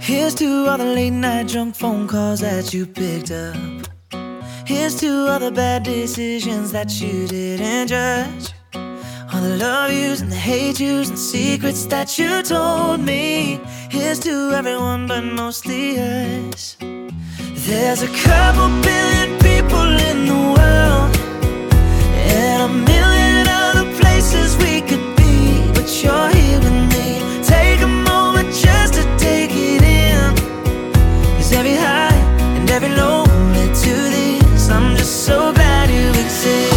Here's to all the late night drunk phone calls that you picked up. Here's to all the bad decisions that you didn't judge. All the love yous and the hate yous and secrets that you told me. Here's to everyone but mostly us. There's a couple billion people in the world, and a million other places we could be, but you're here with me. Take a moment just to take it in, 'cause every high and every low led to this. I'm just so glad you exist.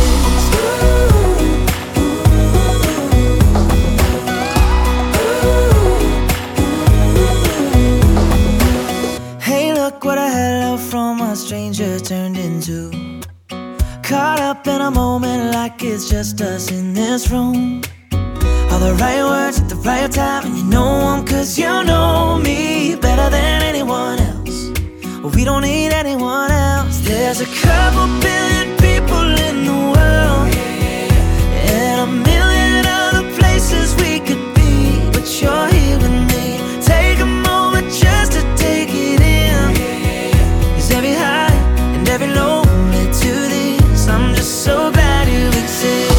Hey, look what a hello from a stranger turned into. Caught up in a moment like it's just us in this room. All the right words at the right time, and you know them 'cause you know me better than anyone else. We don't need anyone else. There's a couple billion people in the world, and a million other places we could be, but you're here with me. Take a moment just to take it in, 'cause every high and every low led to this. I'm just so glad you exist.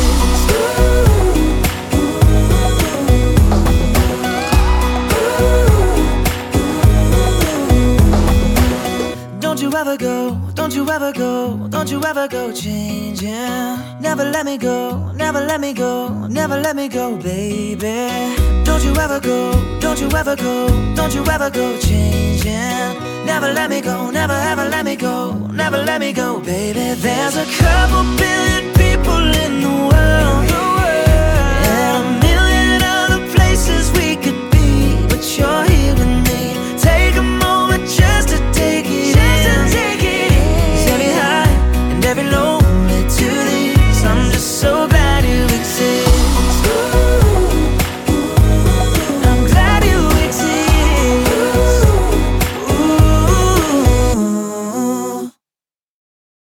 Don't you ever go, don't you ever go, don't you ever go changing. Never let me go, never let me go, never let me go, baby. Don't you ever go, don't you ever go, don't you ever go changing. Never let me go, never ever let me go, never let me go, baby. There's a couple billion people in the world,